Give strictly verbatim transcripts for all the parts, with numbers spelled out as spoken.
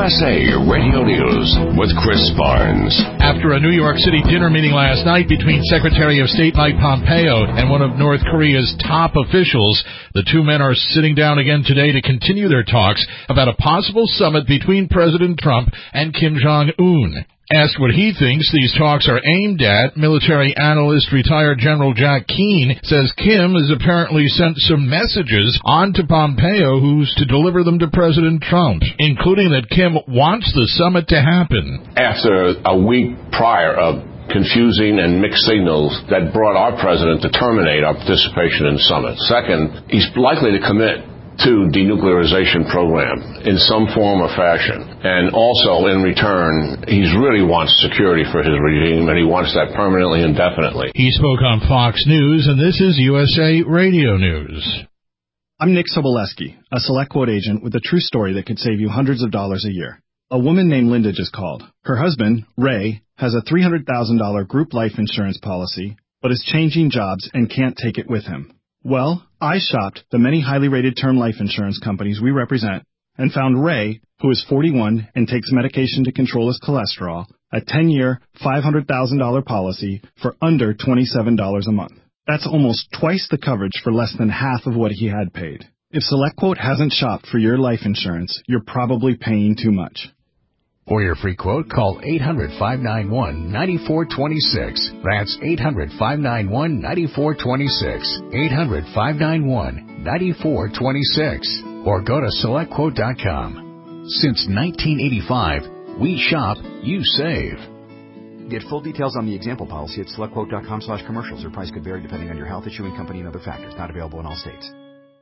S A Radio News with Chris Barnes. After a New York City dinner meeting last night between Secretary of State Mike Pompeo and one of North Korea's top officials, the two men are sitting down again today to continue their talks about a possible summit between President Trump and Kim Jong-un. Asked what he thinks these talks are aimed at, military analyst retired General Jack Keane says Kim has apparently sent some messages on to Pompeo who's to deliver them to President Trump, including that Kim wants the summit to happen. After a week prior of confusing and mixed signals that brought our president to terminate our participation in the summit. Second, he's likely to commit to denuclearization program in some form or fashion. And also, in return, he really wants security for his regime, and he wants that permanently, indefinitely. He spoke on Fox News, and this is U S A Radio News. I'm Nick Soboleski, a SelectQuote agent with a true story that could save you hundreds of dollars a year. A woman named Linda just called. Her husband, Ray, has a three hundred thousand dollars group life insurance policy, but is changing jobs and can't take it with him. Well, I shopped the many highly rated term life insurance companies we represent and found Ray, who is forty-one and takes medication to control his cholesterol, a ten-year, five hundred thousand dollars policy for under twenty-seven dollars a month. That's almost twice the coverage for less than half of what he had paid. If SelectQuote hasn't shopped for your life insurance, you're probably paying too much. For your free quote, call eight hundred, five nine one, nine four two six. That's eight hundred, five nine one, nine four two six. eight hundred, five nine one, nine four two six. Or go to select quote dot com. Since nineteen eighty-five, we shop, you save. Get full details on the example policy at select quote dot com slash commercials. Your price could vary depending on your health, issuing company, and other factors. Not available in all states.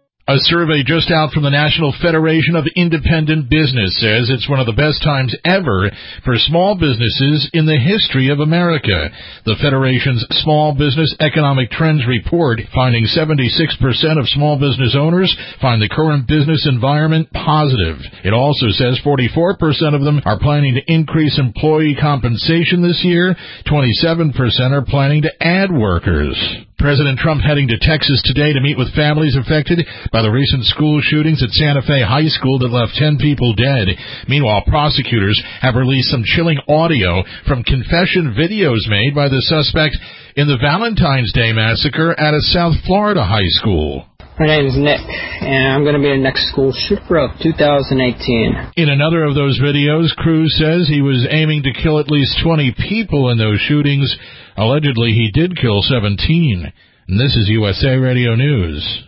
A survey just out from the National Federation of Independent Business says it's one of the best times ever for small businesses in the history of America. The Federation's Small Business Economic Trends report finding seventy-six percent of small business owners find the current business environment positive. It also says forty-four percent of them are planning to increase employee compensation this year. twenty-seven percent are planning to add workers. President Trump heading to Texas today to meet with families affected by the recent school shootings at Santa Fe High School that left ten people dead. Meanwhile, prosecutors have released some chilling audio from confession videos made by the suspect in the Valentine's Day massacre at a South Florida high school. My name is Nick, and I'm going to be the next school shooter of two thousand eighteen. In another of those videos, Cruz says he was aiming to kill at least twenty people in those shootings. Allegedly, he did kill seventeen. And this is U S A Radio News.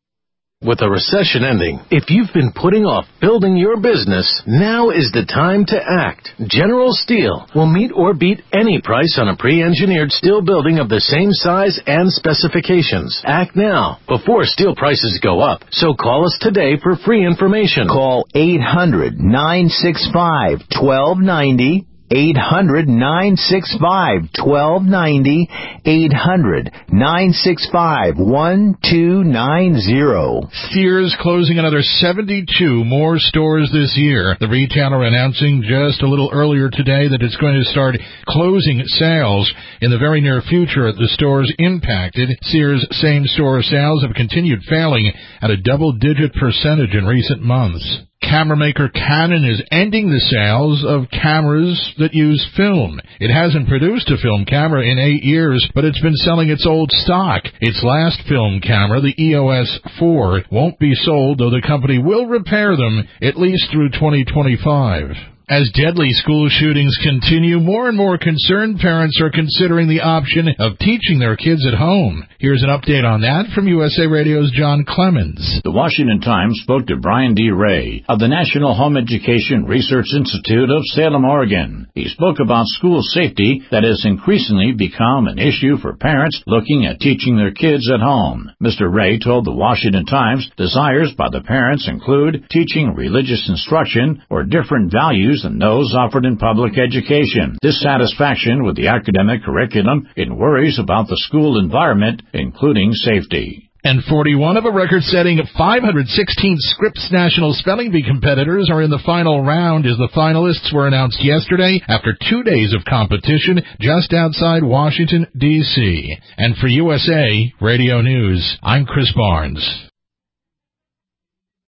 With a recession ending, if you've been putting off building your business, now is the time to act. General Steel will meet or beat any price on a pre-engineered steel building of the same size and specifications. Act now, before steel prices go up. So call us today for free information. Call eight hundred, nine six five, one two nine zero. eight hundred, nine six five, one two nine zero. eight hundred, nine six five, one two nine zero. Sears closing another seventy-two more stores this year. The retailer announcing just a little earlier today that it's going to start closing sales in the very near future at the stores impacted. Sears same-store sales have continued failing at a double-digit percentage in recent months. Camera maker Canon is ending the sales of cameras that use film. It hasn't produced a film camera in eight years, but it's been selling its old stock. Its last film camera, the E O S four, won't be sold, though the company will repair them at least through twenty twenty-five. As deadly school shootings continue, more and more concerned parents are considering the option of teaching their kids at home. Here's an update on that from U S A Radio's John Clemens. The Washington Times spoke to Brian D. Ray of the National Home Education Research Institute of Salem, Oregon. He spoke about school safety that has increasingly become an issue for parents looking at teaching their kids at home. Mister Ray told the Washington Times desires by the parents include teaching religious instruction or different values than those offered in public education, dissatisfaction with the academic curriculum, and worries about the school environment, including safety. And forty-one of a record-setting five hundred sixteen Scripps National Spelling Bee competitors are in the final round as the finalists were announced yesterday after two days of competition just outside Washington, D C And for U S A Radio News, I'm Chris Barnes.